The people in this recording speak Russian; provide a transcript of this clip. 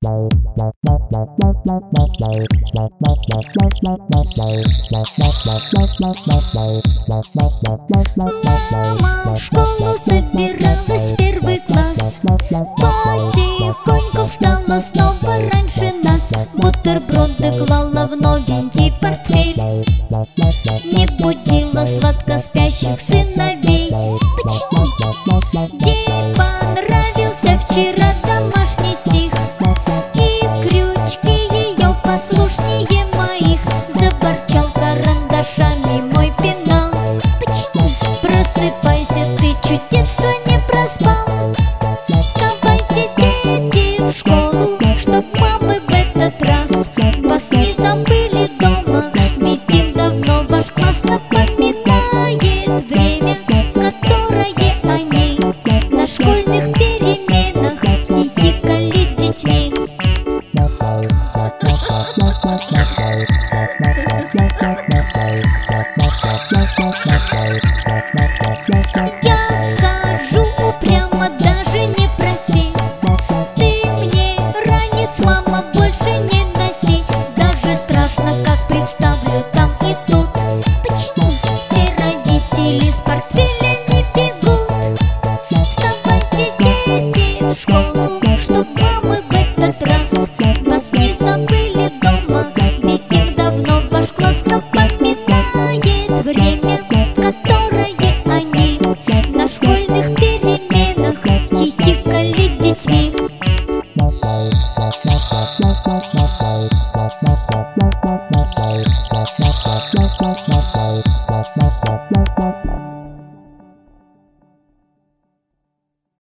Мама в школу собиралась в первый класс, потихоньку встала снова раньше нас. Бутерброды клала в новенький портфель, не будила сладко спящих сыновей. Почему? Ей понравился вчера домашний стих, и крючки ее послушнее моих. Заворчал карандашами мой пенал. Почему? Просыпайся, ты чуть детство не проспал. Вставайте, дети, в школу, чтоб мамы в этот раз вас не забыли дома. Ведь им давно ваш класс напоминает время, в которое они на школьных переменах хихикали детьми. Я скажу прямо, даже не проси, ты мне ранец, мама, больше не носи. Даже страшно, как представлю там и тут. Почему? Все родители с портфелями бегут. Вставайте, дети, в школу,